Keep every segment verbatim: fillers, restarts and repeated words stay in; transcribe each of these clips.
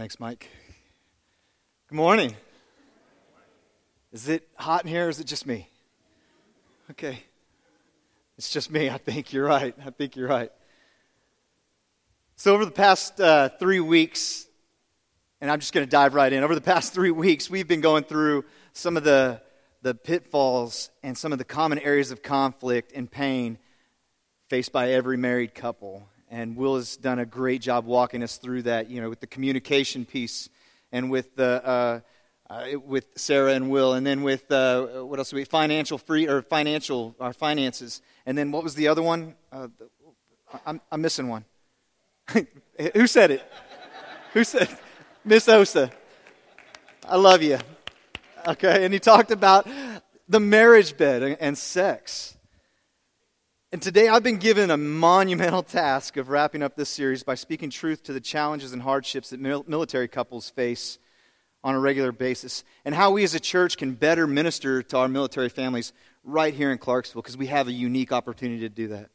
Thanks, Mike. Good morning. Is it hot in here or is it just me? Okay. It's just me. I think you're right. I think you're right. So over the past uh, three weeks, and I'm just going to dive right in. Over the past three weeks, we've been going through some of the, the pitfalls and some of the common areas of conflict and pain faced by every married couple. And Will has done a great job walking us through that, you know, with the communication piece and with the uh, uh, with Sarah and Will, and then with uh, what else? We financial free or financial our finances, and then what was the other one? Uh, I'm, I'm missing one. Who said it? Who said? Miss Osa. I love you. Okay, and he talked about the marriage bed and, and sex. And today I've been given a monumental task of wrapping up this series by speaking truth to the challenges and hardships that mil- military couples face on a regular basis, and how we as a church can better minister to our military families right here in Clarksville, because we have a unique opportunity to do that.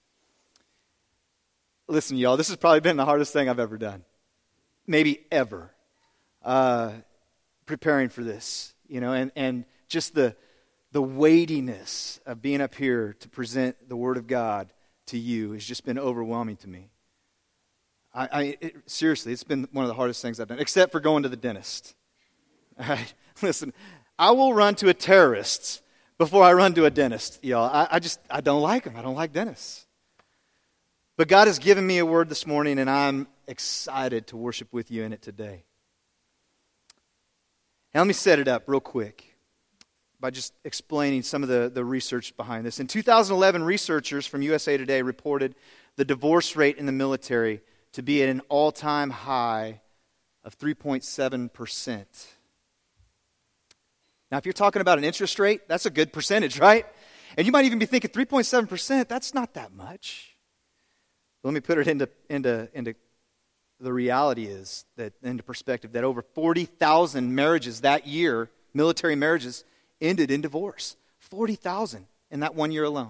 Listen, y'all, this has probably been the hardest thing I've ever done. Maybe ever. Uh, preparing for this, you know, and, and just the the weightiness of being up here to present the Word of God to you has just been overwhelming to me. I, I it, seriously, it's been one of the hardest things I've done, except for going to the dentist. All right, listen, I will run to a terrorist before I run to a dentist, y'all. I, I just, I don't like them. I don't like dentists. But God has given me a word this morning, and I'm excited to worship with you in it today. Now, let me set it up real quick by just explaining some of the, the research behind this. In two thousand eleven, researchers from U S A Today reported the divorce rate in the military to be at an all-time high of three point seven percent. Now, if you're talking about an interest rate, that's a good percentage, right? And you might even be thinking three point seven percent, that's not that much. Let me put it into, into, into the reality is, that into perspective, that over forty thousand marriages that year, military marriages, ended in divorce. forty thousand in that one year alone.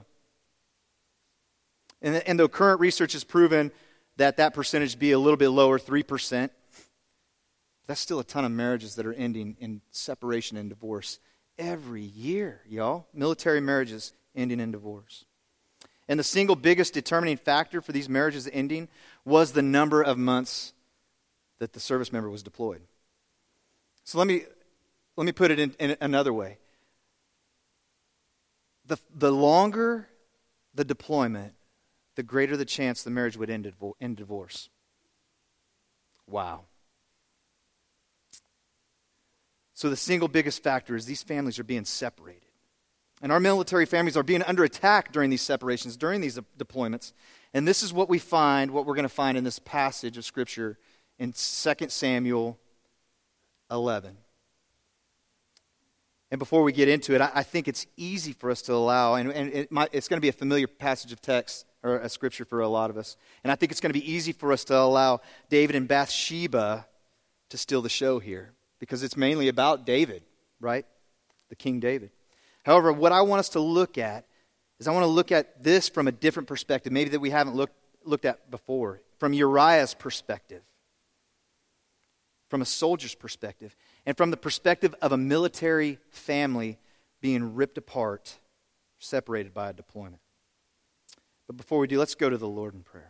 And, and though current research has proven that that percentage be a little bit lower, three percent, that's still a ton of marriages that are ending in separation and divorce every year, y'all. Military marriages ending in divorce. And the single biggest determining factor for these marriages ending was the number of months that the service member was deployed. So let me let me put it in, in another way. The, the longer the deployment, the greater the chance the marriage would end in divorce. Wow. So the single biggest factor is these families are being separated. And our military families are being under attack during these separations, during these deployments. And this is what we find, what we're going to find in this passage of Scripture in Second Samuel eleven. And before we get into it, I, I think it's easy for us to allow, and, and it might, it's going to be a familiar passage of text, or a Scripture for a lot of us. And I think it's going to be easy for us to allow David and Bathsheba to steal the show here, because it's mainly about David, right? The King David. However, what I want us to look at is I want to look at this from a different perspective, maybe that we haven't looked looked at before, from Uriah's perspective, from a soldier's perspective, and from the perspective of a military family being ripped apart, separated by a deployment. But before we do, let's go to the Lord in prayer.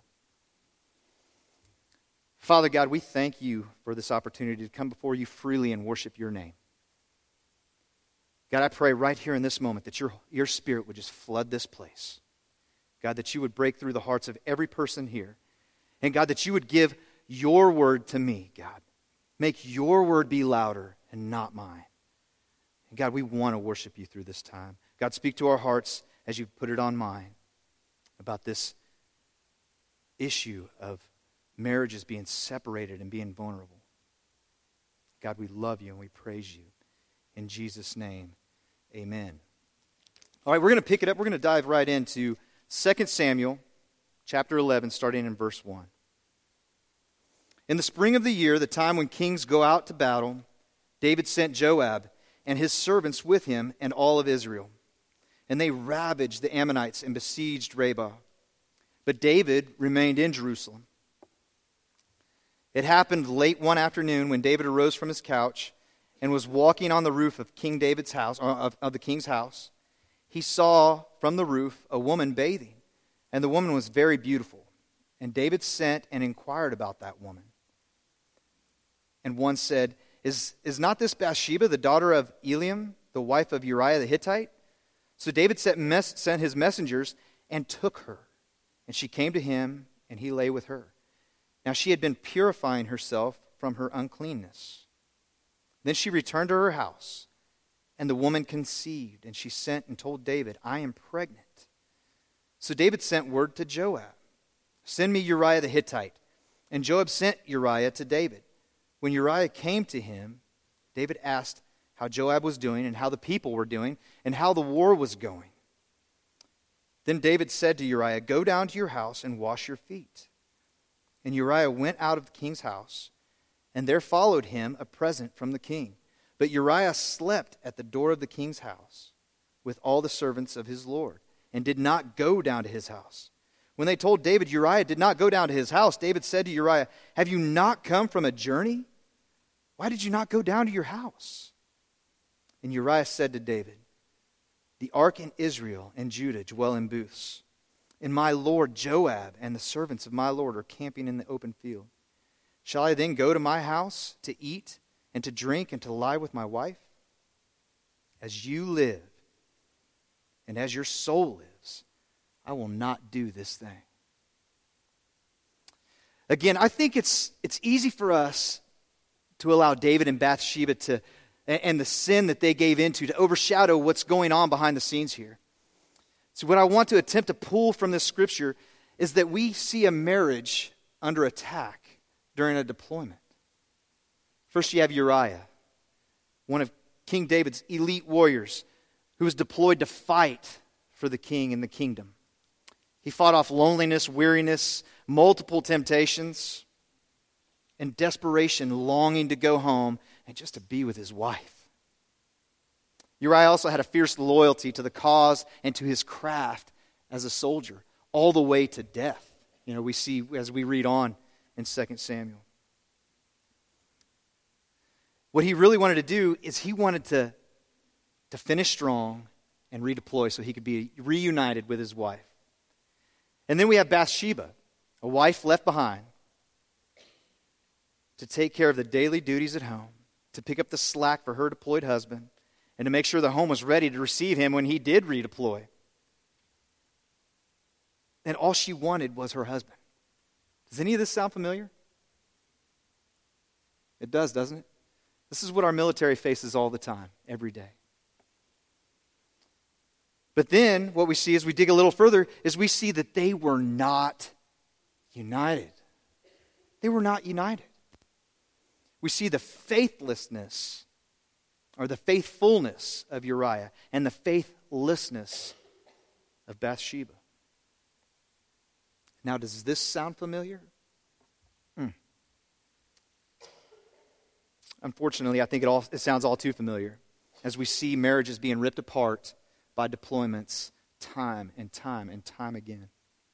Father God, we thank you for this opportunity to come before you freely and worship your name. God, I pray right here in this moment that your, your Spirit would just flood this place. God, that you would break through the hearts of every person here. And God, that you would give your word to me, God. Make your word be louder and not mine. And God, we want to worship you through this time. God, speak to our hearts as you've put it on mine about this issue of marriages being separated and being vulnerable. God, we love you and we praise you. In Jesus' name, amen. All right, we're going to pick it up. We're going to dive right into Second Samuel chapter eleven, starting in verse one. In the spring of the year, the time when kings go out to battle, David sent Joab and his servants with him and all of Israel. And they ravaged the Ammonites and besieged Rabbah. But David remained in Jerusalem. It happened late one afternoon when David arose from his couch and was walking on the roof of King David's house, or of, of the king's house. He saw from the roof a woman bathing, and the woman was very beautiful. And David sent and inquired about that woman. And one said, Is, is not this Bathsheba, the daughter of Eliam, the wife of Uriah the Hittite? So David sent, mes- sent his messengers and took her. And she came to him, and he lay with her. Now she had been purifying herself from her uncleanness. Then she returned to her house, and the woman conceived, and she sent and told David, I am pregnant. So David sent word to Joab, Send me Uriah the Hittite. And Joab sent Uriah to David. When Uriah came to him, David asked how Joab was doing and how the people were doing and how the war was going. Then David said to Uriah, Go down to your house and wash your feet. And Uriah went out of the king's house, and there followed him a present from the king. But Uriah slept at the door of the king's house with all the servants of his lord, and did not go down to his house. When they told David Uriah did not go down to his house, David said to Uriah, Have you not come from a journey? Why did you not go down to your house? And Uriah said to David, The ark in Israel and Judah dwell in booths, and my lord Joab and the servants of my lord are camping in the open field. Shall I then go to my house to eat and to drink and to lie with my wife? As you live, and as your soul lives, I will not do this thing. Again, I think it's it's easy for us to allow David and Bathsheba to, and the sin that they gave into, to overshadow what's going on behind the scenes here. So what I want to attempt to pull from this scripture is that we see a marriage under attack during a deployment. First you have Uriah, one of King David's elite warriors, who was deployed to fight for the king and the kingdom. He fought off loneliness, weariness, multiple temptations, and desperation, longing to go home and just to be with his wife. Uriah also had a fierce loyalty to the cause and to his craft as a soldier, all the way to death. You know, we see as we read on in Second Samuel. What he really wanted to do is he wanted to, to finish strong and redeploy so he could be reunited with his wife. And then we have Bathsheba, a wife left behind to take care of the daily duties at home, to pick up the slack for her deployed husband, and to make sure the home was ready to receive him when he did redeploy. And all she wanted was her husband. Does any of this sound familiar? It does, doesn't it? This is what our military faces all the time, every day. But then what we see as we dig a little further is we see that they were not united. They were not united. We see the faithlessness or the faithfulness of Uriah and the faithlessness of Bathsheba. Now, does this sound familiar? Hmm. Unfortunately, I think it all it sounds all too familiar as we see marriages being ripped apart by deployments time and time and time again.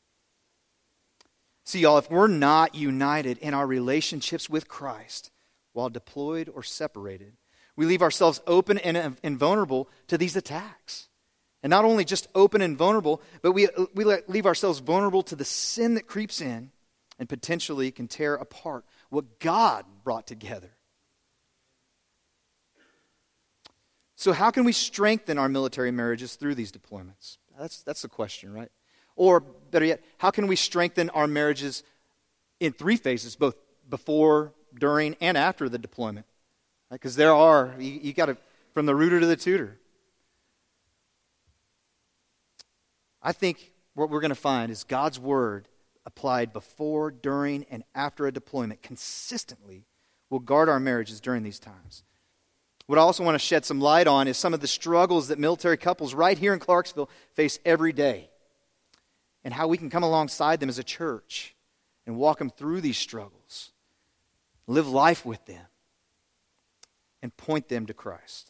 See, y'all, if we're not united in our relationships with Christ while deployed or separated, we leave ourselves open and, and vulnerable to these attacks. And not only just open and vulnerable, but we, we leave ourselves vulnerable to the sin that creeps in and potentially can tear apart what God brought together. So how can we strengthen our military marriages through these deployments? That's, that's the question, right? Or better yet, how can we strengthen our marriages in three phases, both before, during, and after the deployment? Because right? there are, you, you got to, from the rooter to the tutor. I think what we're going to find is God's word applied before, during, and after a deployment consistently will guard our marriages during these times. What I also want to shed some light on is some of the struggles that military couples right here in Clarksville face every day, and how we can come alongside them as a church and walk them through these struggles, live life with them, and point them to Christ.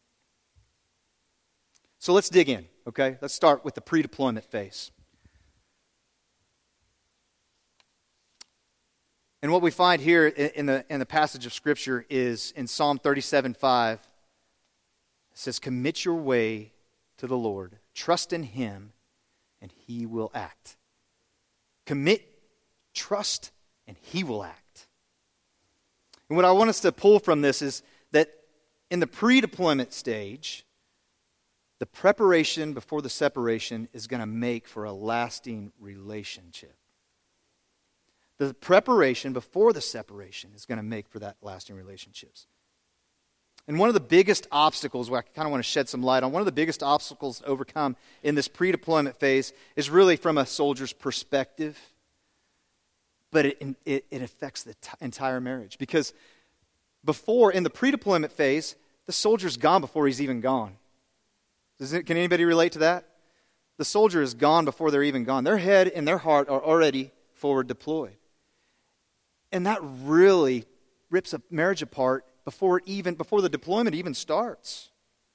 So let's dig in, okay? Let's start with the pre-deployment phase. And what we find here in the, in the passage of Scripture is in Psalm thirty-seven five. It says, commit your way to the Lord. Trust in Him, and He will act. Commit, trust, and He will act. And what I want us to pull from this is that in the pre-deployment stage, the preparation before the separation is going to make for a lasting relationship. The preparation before the separation is going to make for that lasting relationships. And one of the biggest obstacles, where I kind of want to shed some light on, one of the biggest obstacles to overcome in this pre-deployment phase is really from a soldier's perspective, but it, it, it affects the t- entire marriage. Because before, in the pre-deployment phase, the soldier's gone before he's even gone. Does it, can anybody relate to that? The soldier is gone before they're even gone. Their head and their heart are already forward deployed. And that really rips a marriage apart before it even before the deployment even starts.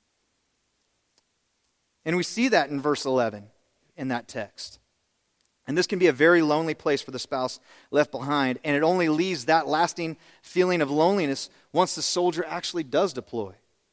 And we see that in verse eleven in that text. And this can be a very lonely place for the spouse left behind, and it only leaves that lasting feeling of loneliness once the soldier actually does deploy.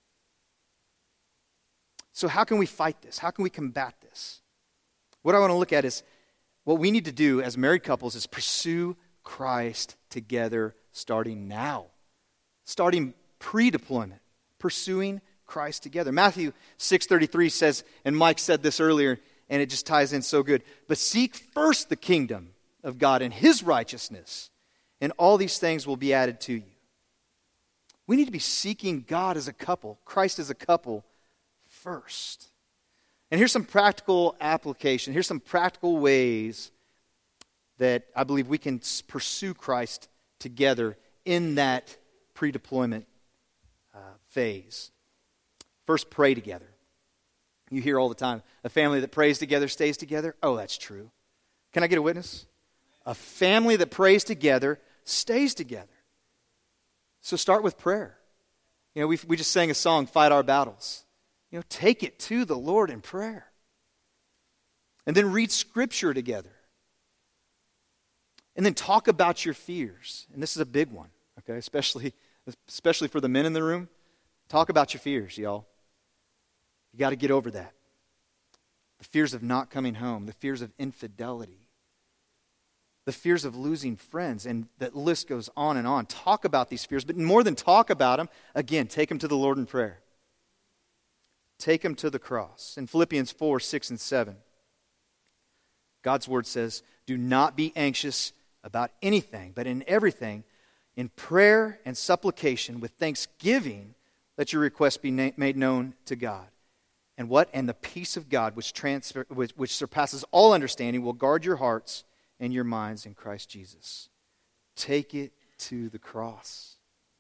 So how can we fight this? How can we combat this? What I want to look at is what we need to do as married couples is pursue Christ together starting now. Starting pre-deployment, pursuing Christ together. Matthew six thirty-three says, and Mike said this earlier, and it just ties in so good, but seek first the kingdom of God and His righteousness, and all these things will be added to you. We need to be seeking God as a couple, Christ as a couple, first. And here's some practical application. Here's some practical ways that I believe we can pursue Christ together in that pre-deployment uh, phase. First, pray together. You hear all the time, a family that prays together stays together. Oh, that's true. Can I get a witness? A family that prays together stays together. So start with prayer. You know, we we just sang a song, Fight Our Battles. You know, take it to the Lord in prayer. And then read Scripture together. And then talk about your fears. And this is a big one, okay? Especially, especially for the men in the room. Talk about your fears, y'all. You got to get over that. The fears of not coming home, the fears of infidelity, the fears of losing friends, and that list goes on and on. Talk about these fears, but more than talk about them, again, take them to the Lord in prayer. Take them to the cross. In Philippians four, six, and seven, God's word says, do not be anxious about anything, but in everything, in prayer and supplication, with thanksgiving, let your requests be na- made known to God. And what? And the peace of God, which, transfer, which, which surpasses all understanding, will guard your hearts and your minds in Christ Jesus. Take it to the cross.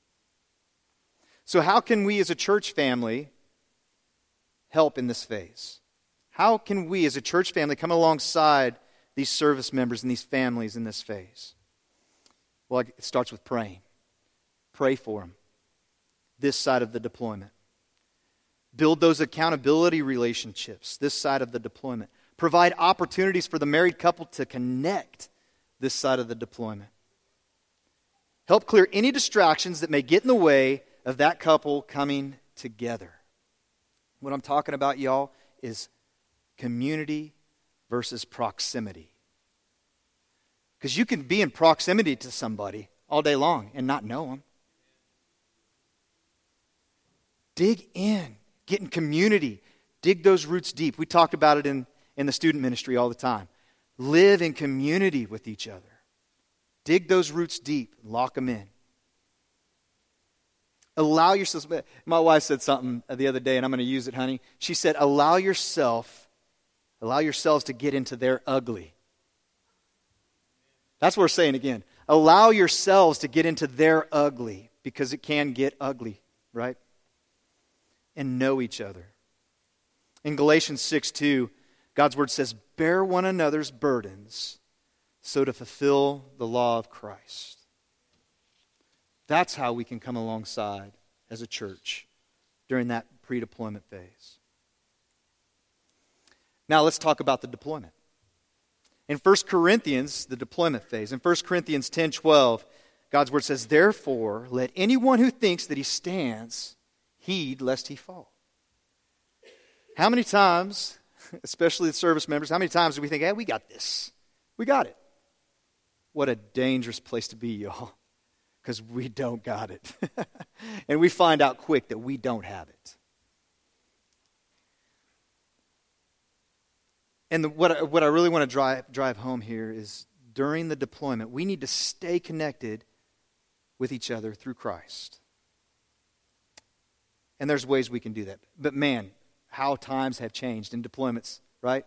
So how can we as a church family help in this phase? How can we as a church family come alongside these service members and these families in this phase? Well, it starts with praying. Pray for them this side of the deployment. Build those accountability relationships this side of the deployment. Provide opportunities for the married couple to connect this side of the deployment. Help clear any distractions that may get in the way of that couple coming together. What I'm talking about, y'all, is community versus proximity. Because you can be in proximity to somebody all day long and not know them. Dig in. Get in community. Dig those roots deep. We talked about it in, in the student ministry all the time. Live in community with each other. Dig those roots deep. Lock them in. Allow yourself. My wife said something the other day, and I'm going to use it, honey. She said, allow yourself, allow yourselves to get into their ugly. That's what we're saying again. Allow yourselves to get into their ugly, because it can get ugly, right? And know each other. In Galatians six two, God's word says, bear one another's burdens so to fulfill the law of Christ. That's how we can come alongside as a church during that pre-deployment phase. Now let's talk about the deployment. In First Corinthians, the deployment phase, in First Corinthians ten twelve, God's word says, therefore, let anyone who thinks that he stands heed lest he fall. How many times, especially the service members, how many times do we think, hey, we got this. We got it. What a dangerous place to be, y'all, because we don't got it. And we find out quick that we don't have it. And the, what, I, what I really want to drive, drive home here is during the deployment, we need to stay connected with each other through Christ. And there's ways we can do that. But man, how times have changed in deployments, right?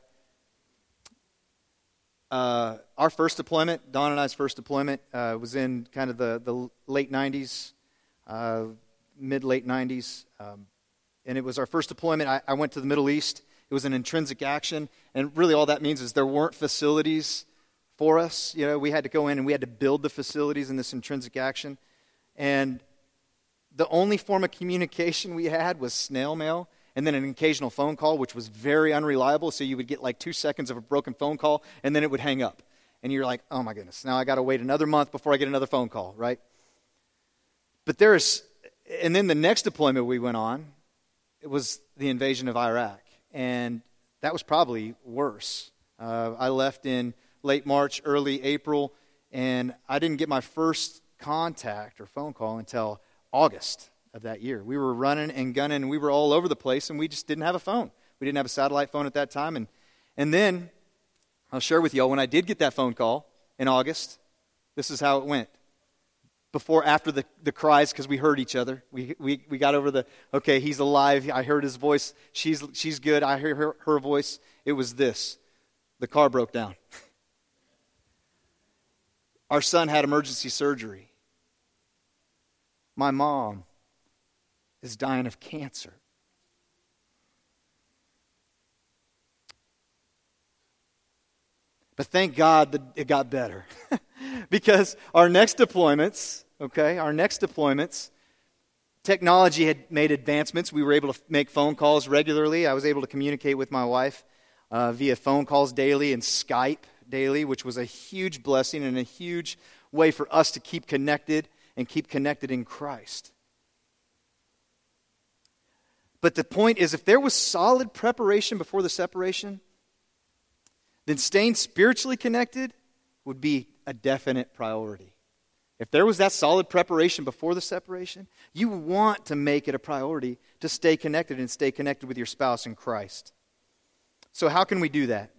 Uh, our first deployment, Don and I's first deployment, uh, was in kind of the, the late nineties, uh, mid-late nineties. Um, and it was our first deployment. I, I went to the Middle East. It was an intrinsic action. And really all that means is there weren't facilities for us. You know, we had to go in and we had to build the facilities in this intrinsic action. And the only form of communication we had was snail mail. And then an occasional phone call, which was very unreliable. So you would get like two seconds of a broken phone call, and then it would hang up. And you're like, oh my goodness, now I got to wait another month before I get another phone call, right? But there's, and then the next deployment we went on, it was the invasion of Iraq. And that was probably worse. Uh, I left in late March, early April, and I didn't get my first contact or phone call until August of that year. We were running and gunning, and we were all over the place, and we just didn't have a phone. We didn't have a satellite phone at that time. And, and then, I'll share with y'all, when I did get that phone call in August, this is how it went. Before, after the, the cries, because we heard each other. We, we we got over the, okay, he's alive. I heard his voice. She's she's good. I hear her, her voice. It was this. The car broke down. Our son had emergency surgery. My mom is dying of cancer. But thank God that it got better. Because our next deployments, okay, our next deployments, technology had made advancements. We were able to make phone calls regularly. I was able to communicate with my wife uh, via phone calls daily and Skype daily, which was a huge blessing and a huge way for us to keep connected and keep connected in Christ. But the point is, if there was solid preparation before the separation, then staying spiritually connected would be a definite priority. If there was that solid preparation before the separation, you want to make it a priority to stay connected and stay connected with your spouse in Christ. So how can we do that?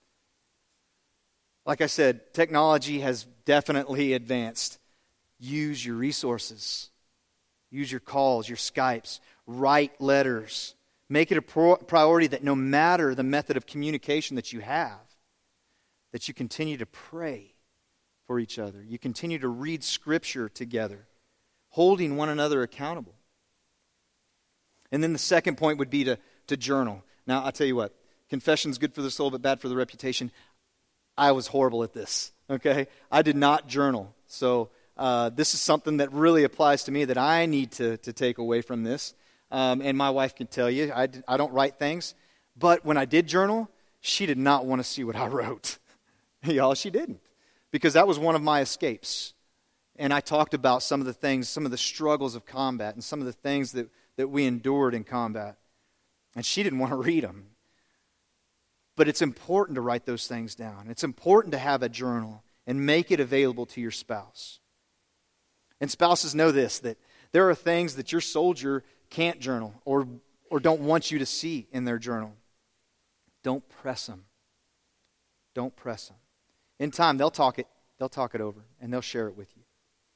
Like I said, technology has definitely advanced. Use your resources. Use your calls, your Skypes. Write letters. Make it a pro- priority that no matter the method of communication that you have, that you continue to pray for each other. You continue to read Scripture together, holding one another accountable. And then the second point would be to, to journal. Now, I'll tell you what, confession's good for the soul, but bad for the reputation. I was horrible at this, okay? I did not journal. So uh, this is something that really applies to me that I need to, to take away from this. Um, and my wife can tell you, I, I don't write things. But when I did journal, she did not want to see what I wrote. Y'all, she didn't. Because that was one of my escapes. And I talked about some of the things, some of the struggles of combat and some of the things that, that we endured in combat. And she didn't want to read them. But it's important to write those things down. It's important to have a journal and make it available to your spouse. And spouses know this, that there are things that your soldier can't journal or, or don't want you to see in their journal. Don't press them. Don't press them. In time, they'll talk it, they'll talk it over, and they'll share it with you.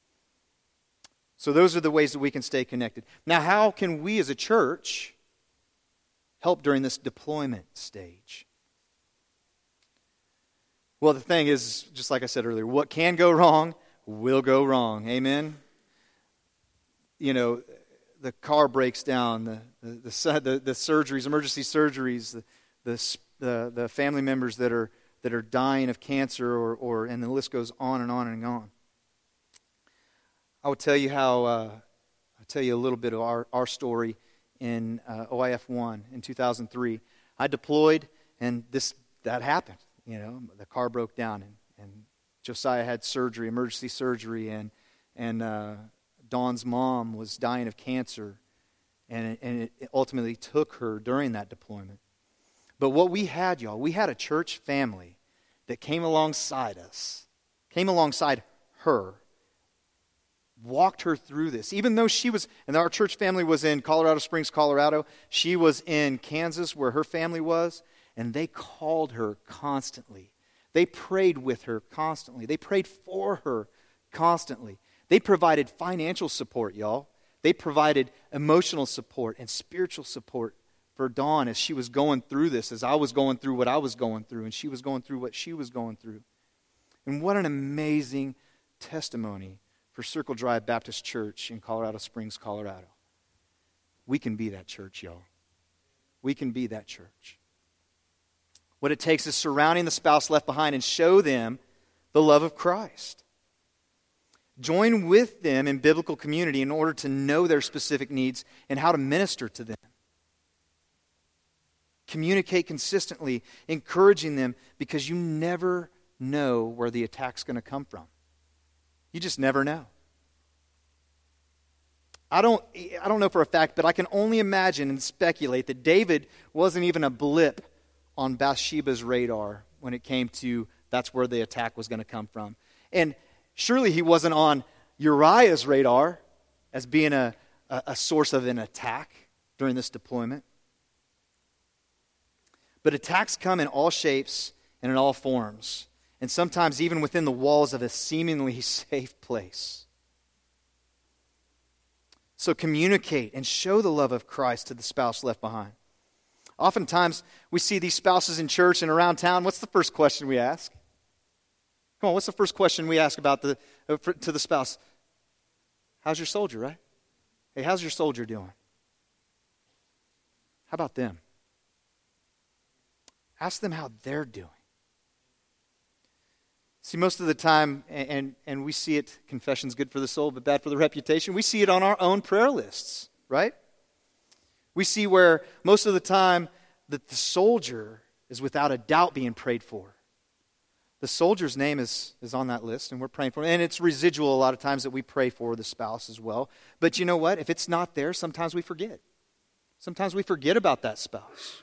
So those are the ways that we can stay connected. Now, how can we as a church help during this deployment stage? Well, the thing is, just like I said earlier, what can go wrong will go wrong. Amen? You know, the car breaks down, the the the, the, the surgeries, emergency surgeries, the, the the the family members that are that are dying of cancer, or or and the list goes on and on and on. I will tell you how. Uh, I'll tell you a little bit of our our story in uh, O I F one in two thousand three. I deployed, and this that happened. You know, the car broke down, and, and Josiah had surgery, emergency surgery, and and uh, Dawn's mom was dying of cancer, and, and it ultimately took her during that deployment. But what we had, y'all, we had a church family that came alongside us, came alongside her, walked her through this. Even though she was, and our church family was in Colorado Springs, Colorado, she was in Kansas where her family was, and they called her constantly. They prayed with her constantly. They prayed for her constantly. They provided financial support, y'all. They provided emotional support and spiritual support for Dawn as she was going through this, as I was going through what I was going through, and she was going through what she was going through. And what an amazing testimony for Circle Drive Baptist Church in Colorado Springs, Colorado. We can be that church, y'all. We can be that church. What it takes is surrounding the spouse left behind and show them the love of Christ. Join with them in biblical community in order to know their specific needs and how to minister to them. Communicate consistently, encouraging them, because you never know where the attack's going to come from. You just never know. I don't, I don't know for a fact, but I can only imagine and speculate that David wasn't even a blip on Bathsheba's radar when it came to that's where the attack was going to come from. And surely he wasn't on Uriah's radar as being a, a, a source of an attack during this deployment. But attacks come in all shapes and in all forms, and sometimes even within the walls of a seemingly safe place. So communicate and show the love of Christ to the spouse left behind. Oftentimes, we see these spouses in church and around town. What's the first question we ask? Come on, what's the first question we ask about the uh, for, to the spouse? How's your soldier, right? Hey, how's your soldier doing? How about them? Ask them how they're doing. See, most of the time, and, and, and we see it, confession's good for the soul, but bad for the reputation, we see it on our own prayer lists, right? We see where most of the time that the soldier is without a doubt being prayed for. The soldier's name is, is on that list, and we're praying for him. And it's residual a lot of times that we pray for the spouse as well. But you know what? If it's not there, sometimes we forget. Sometimes we forget about that spouse.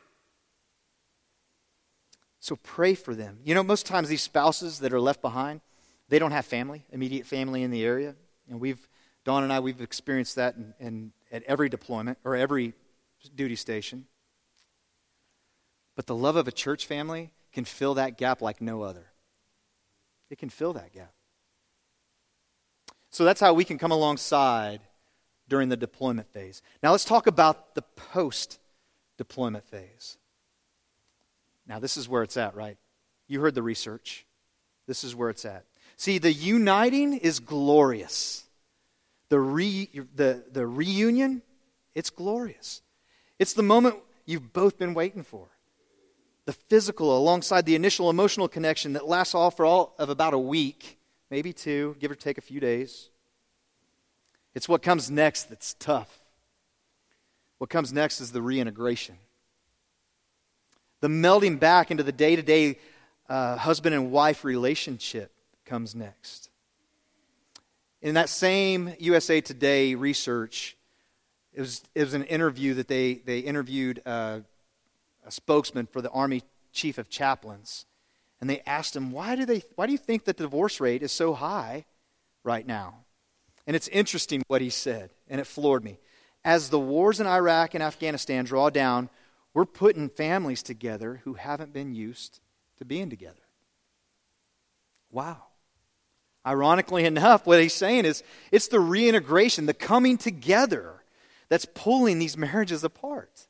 So pray for them. You know, most times these spouses that are left behind, they don't have family, immediate family in the area. And we've, Dawn and I, we've experienced that in, in, at every deployment or every duty station. But the love of a church family can fill that gap like no other. It can fill that gap. So that's how we can come alongside during the deployment phase. Now let's talk about the post-deployment phase. Now this is where it's at, right? You heard the research. This is where it's at. See, the uniting is glorious. The re, the, the reunion, it's glorious. It's the moment you've both been waiting for. The physical alongside the initial emotional connection that lasts all for all of about a week, maybe two, give or take a few days. It's what comes next that's tough. What comes next is the reintegration. The melding back into the day-to-day uh, husband and wife relationship comes next. In that same U S A Today research, it was, it was an interview that they, they interviewed uh, a spokesman for the Army Chief of Chaplains. And they asked him, why do they? Why do you think that the divorce rate is so high right now? And it's interesting what he said, and it floored me. As the wars in Iraq and Afghanistan draw down, we're putting families together who haven't been used to being together. Wow. Ironically enough, what he's saying is it's the reintegration, the coming together that's pulling these marriages apart.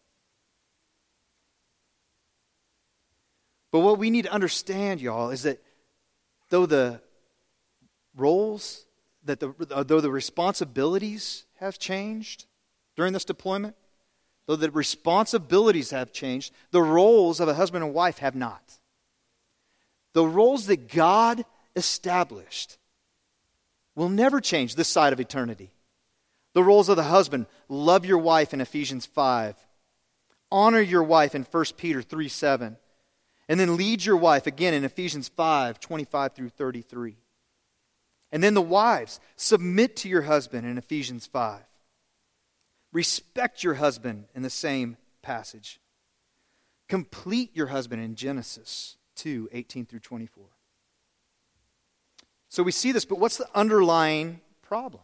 But what we need to understand, y'all, is that though the roles, that the, though the responsibilities have changed during this deployment, though the responsibilities have changed, the roles of a husband and wife have not. The roles that God established will never change this side of eternity. The roles of the husband, love your wife in Ephesians five. Honor your wife in First Peter three seven. And then lead your wife again in Ephesians five twenty-five through thirty-three. And then the wives, submit to your husband in Ephesians five. Respect your husband in the same passage. Complete your husband in Genesis two, eighteen through twenty-four. So we see this, but what's the underlying problem?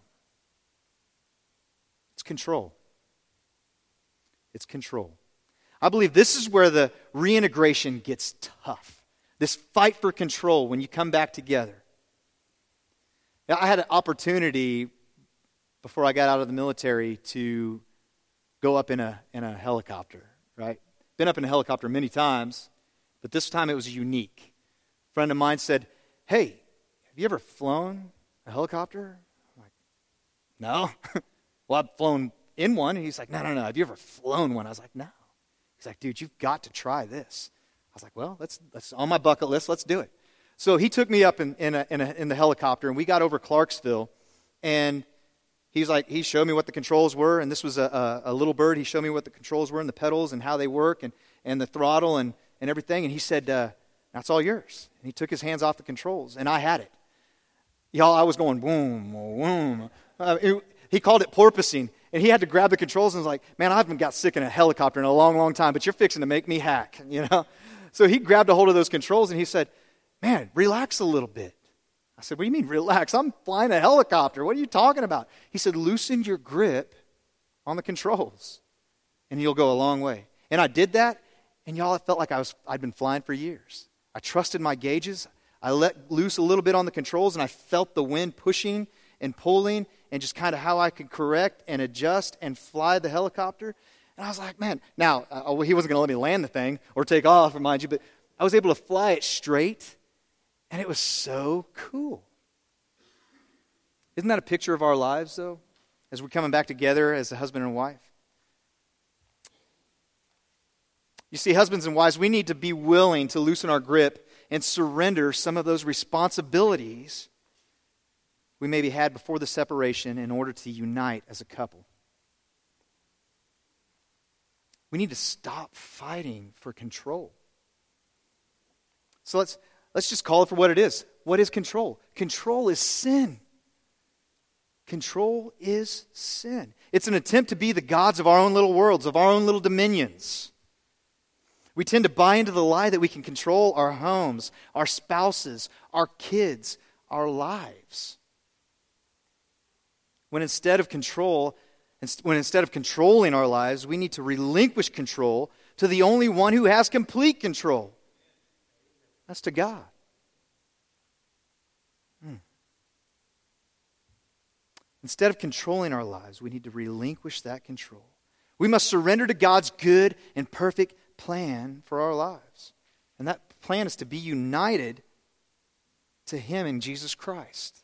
It's control. It's control. I believe this is where the reintegration gets tough. This fight for control when you come back together. Now, I had an opportunity before I got out of the military to go up in a in a helicopter, right? Been up in a helicopter many times, but this time it was unique. A friend of mine said, "Hey, have you ever flown a helicopter?" I'm like, "No." Well, I've flown in one, and he's like, "No, no, no. Have you ever flown one?" I was like, "No." He's like, "Dude, you've got to try this." I was like, "Well, let's let's on my bucket list. Let's do it." So he took me up in in, a, in, a, in the helicopter, and we got over Clarksville, and he's like, he showed me what the controls were, and this was a, a, a little bird. He showed me what the controls were and the pedals and how they work and, and the throttle and, and everything, and he said, uh, "That's all yours." And he took his hands off the controls, and I had it. Y'all, I was going boom, boom. Uh, it, he called it porpoising, and he had to grab the controls and was like, "Man, I haven't got sick in a helicopter in a long, long time, but you're fixing to make me hack," you know? So he grabbed a hold of those controls, and he said, "Man, relax a little bit." I said, "What do you mean relax? I'm flying a helicopter. What are you talking about?" He said, "Loosen your grip on the controls, and you'll go a long way." And I did that, and y'all, it felt like I was, I'd been flying for years. I trusted my gauges. I let loose a little bit on the controls, and I felt the wind pushing and pulling and just kind of how I could correct and adjust and fly the helicopter. And I was like, man, now, uh, he wasn't going to let me land the thing or take off, mind you, but I was able to fly it straight. And it was so cool. Isn't that a picture of our lives, though, as we're coming back together as a husband and wife? You see, husbands and wives, we need to be willing to loosen our grip and surrender some of those responsibilities we maybe had before the separation in order to unite as a couple. We need to stop fighting for control. So let's Let's just call it for what it is. What is control? Control is sin. Control is sin. It's an attempt to be the gods of our own little worlds, of our own little dominions. We tend to buy into the lie that we can control our homes, our spouses, our kids, our lives. When instead of control, when instead of controlling our lives, we need to relinquish control to the only one who has complete control. That's to God. Hmm. Instead of controlling our lives, we need to relinquish that control. We must surrender to God's good and perfect plan for our lives. And that plan is to be united to Him in Jesus Christ.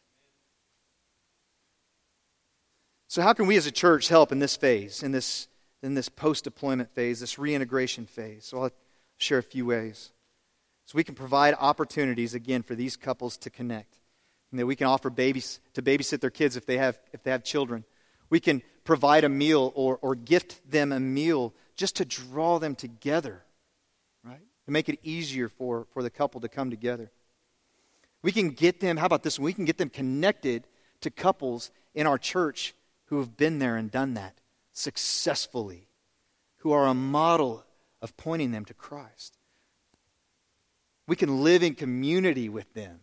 So how can we as a church help in this phase, in this, in this post-deployment phase, this reintegration phase? So I'll share a few ways. So we can provide opportunities, again, for these couples to connect. And that we can offer babies to babysit their kids if they have if they have children. We can provide a meal or, or gift them a meal just to draw them together, right? To make it easier for, for the couple to come together. We can get them, how about this? We can get them connected to couples in our church who have been there and done that successfully, who are a model of pointing them to Christ. We can live in community with them.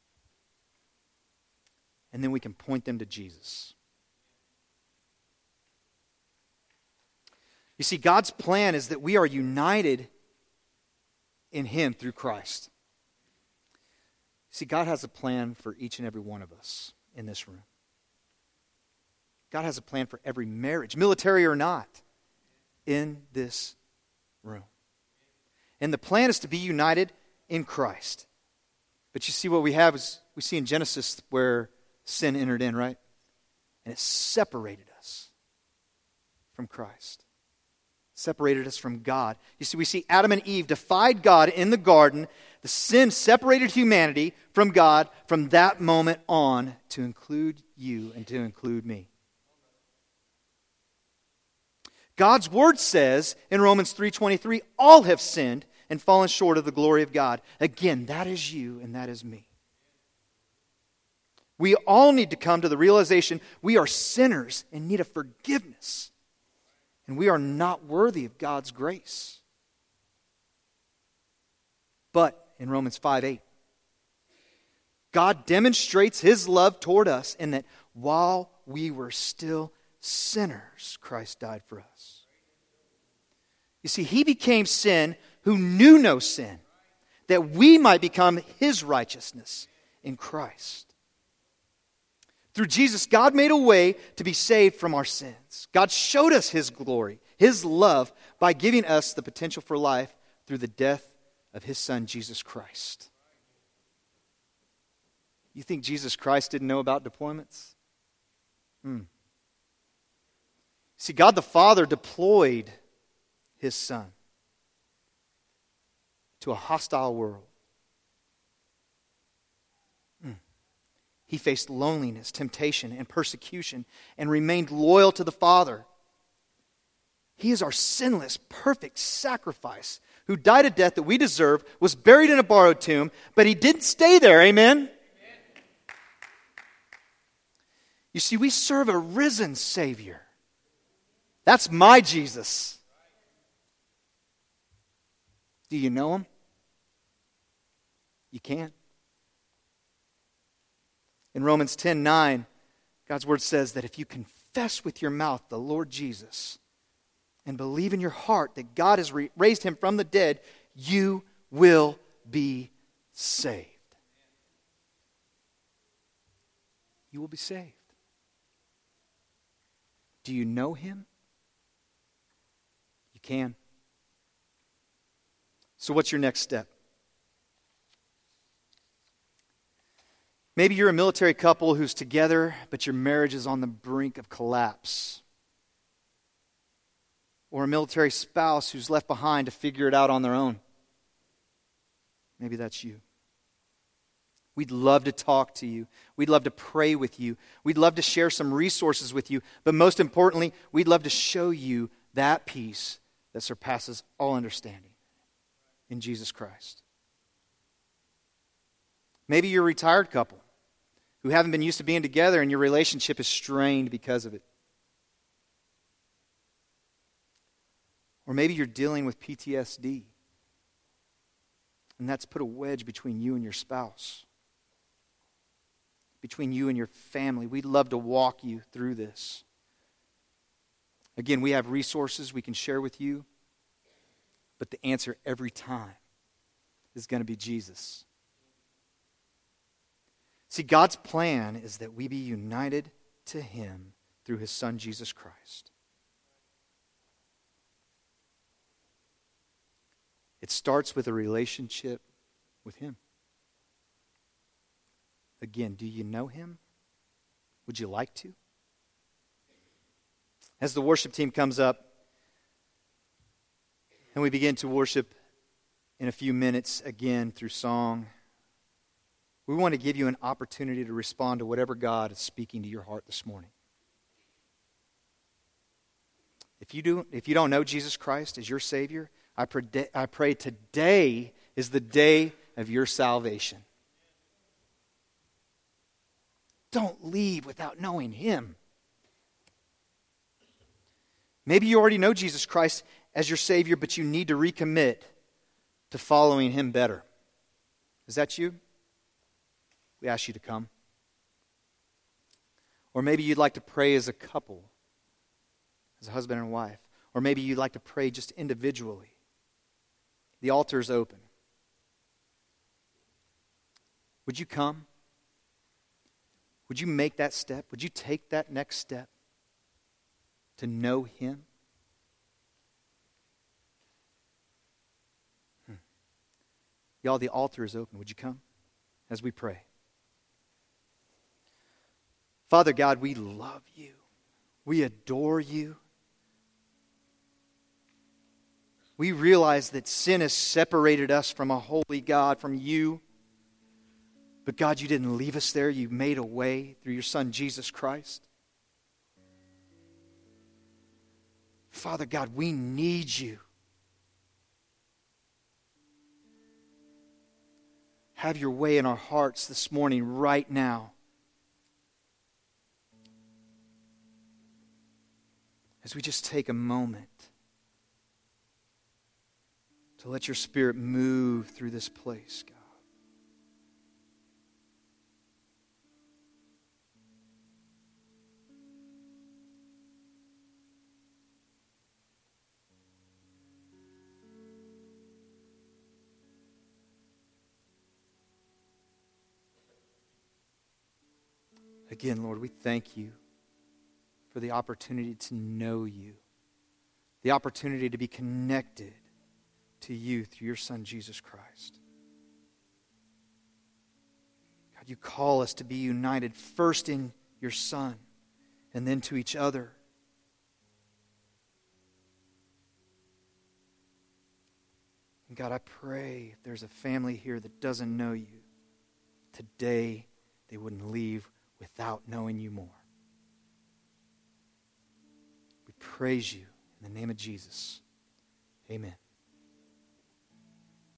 And then we can point them to Jesus. You see, God's plan is that we are united in Him through Christ. See, God has a plan for each and every one of us in this room. God has a plan for every marriage, military or not, in this room. And the plan is to be united in Christ. But you see what we have is, we see in Genesis where sin entered in, right? And it separated us from Christ. Separated us from God. You see, we see Adam and Eve defied God in the garden. The sin separated humanity from God from that moment on to include you and to include me. God's Word says in Romans three twenty-three, all have sinned and fallen short of the glory of God. Again, that is you and that is me. We all need to come to the realization we are sinners in need of forgiveness. And we are not worthy of God's grace. But in Romans five eight, God demonstrates His love toward us in that while we were still sinners, Christ died for us. You see, He became sin who knew no sin, that we might become His righteousness in Christ. Through Jesus, God made a way to be saved from our sins. God showed us His glory, His love, by giving us the potential for life through the death of His Son, Jesus Christ. You think Jesus Christ didn't know about deployments? Hmm. See, God the Father deployed His Son to a hostile world. Hmm. He faced loneliness, temptation, and persecution and remained loyal to the Father. He is our sinless, perfect sacrifice who died a death that we deserve, was buried in a borrowed tomb, but He didn't stay there, amen? You see, we serve a risen Savior. That's my Jesus. Do you know Him? You can. In Romans ten nine, God's Word says that if you confess with your mouth the Lord Jesus and believe in your heart that God has re- raised Him from the dead, you will be saved. You will be saved. Do you know Him? You can. So what's your next step? Maybe you're a military couple who's together, but your marriage is on the brink of collapse. Or a military spouse who's left behind to figure it out on their own. Maybe that's you. We'd love to talk to you. We'd love to pray with you. We'd love to share some resources with you. But most importantly, we'd love to show you that peace that surpasses all understanding in Jesus Christ. Maybe you're a retired couple who haven't been used to being together and your relationship is strained because of it. Or maybe you're dealing with P T S D and that's put a wedge between you and your spouse, between you and your family. We'd love to walk you through this. Again, we have resources we can share with you, but the answer every time is going to be Jesus. See, God's plan is that we be united to Him through His Son, Jesus Christ. It starts with a relationship with Him. Again, do you know Him? Would you like to? As the worship team comes up and we begin to worship in a few minutes again through song, we want to give you an opportunity to respond to whatever God is speaking to your heart this morning. If you do, if you don't know Jesus Christ as your Savior, I pray, I pray today is the day of your salvation. Don't leave without knowing Him. Maybe you already know Jesus Christ as your Savior, but you need to recommit to following Him better. Is that you? We ask you to come. Or maybe you'd like to pray as a couple, as a husband and wife. Or maybe you'd like to pray just individually. The altar is open. Would you come? Would you make that step? Would you take that next step to know Him? Hmm. Y'all, the altar is open. Would you come as we pray? Father God, we love You. We adore You. We realize that sin has separated us from a holy God, from You. But God, You didn't leave us there. You made a way through Your Son, Jesus Christ. Father God, we need You. Have Your way in our hearts this morning, right now. as we just take a moment to let your Spirit move through this place, God. Again, Lord, we thank you for the opportunity to know you, the opportunity to be connected to you through your Son, Jesus Christ. God, you call us to be united first in your Son and then to each other. And God, I pray if there's a family here that doesn't know you, today they wouldn't leave without knowing you more. We praise you in the name of Jesus. Amen.